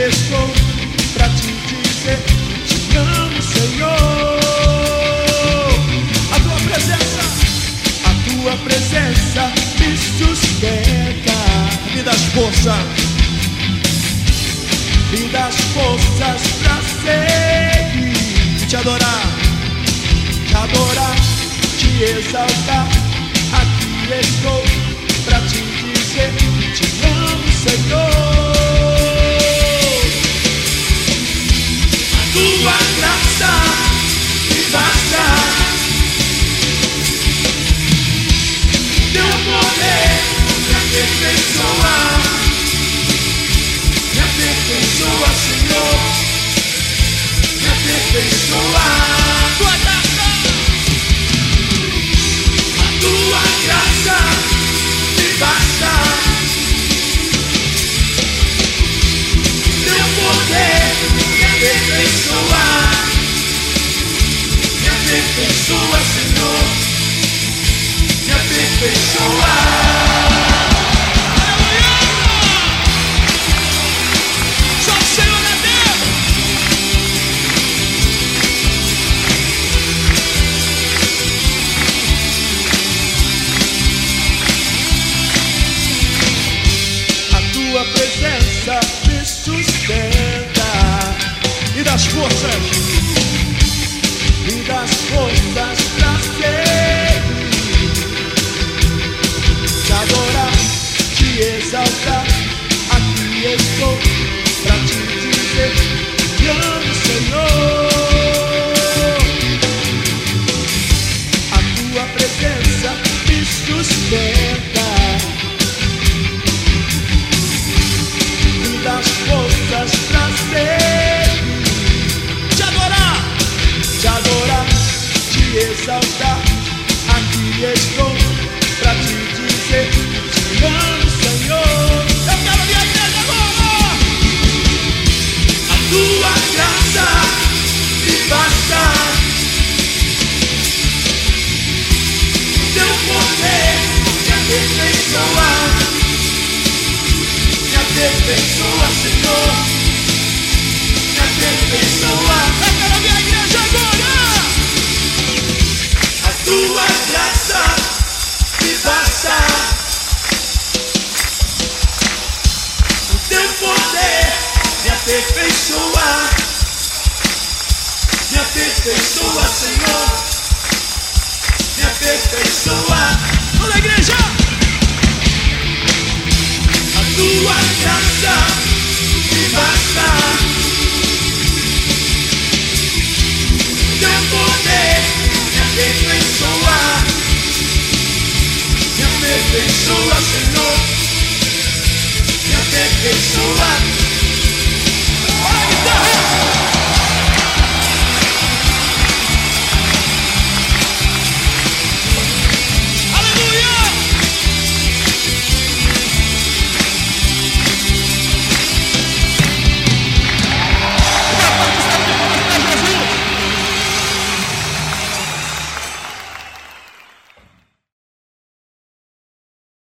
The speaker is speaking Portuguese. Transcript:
estou pra te dizer: te amo, Senhor. A tua presença me sustenta. Me das forças pra seguir, te adorar, te exaltar. Aqui estou pra te dizer: te amo, Senhor. A tua graça me basta, teu poder me aperfeiçoa, Senhor, me aperfeiçoa. Tua graça, a tua graça me basta, teu poder me aperfeiçoa, Senhor, me aperfeiçoa. Tua presença me sustenta. E das forças pra seguir, te adorar, te exaltar. Aqui estou pra te dizer: te amo, Senhor. A tua presença me sustenta. Das forças pra seguir, te adorar, te exaltar. Aqui estou pra te dizer: te amo, Senhor. Eu quero a minha igreja agora. A tua graça me basta, teu poder me aperfeiçoa, Senhor, me aperfeiçoa. Eu quero a minha igreja agora. A tua graça me basta, o teu poder me aperfeiçoa, Senhor, me aperfeiçoa. Olha a igreja. A tua graça me basta, teu poder me aperfeiçoa, Senhor, me aperfeiçoa.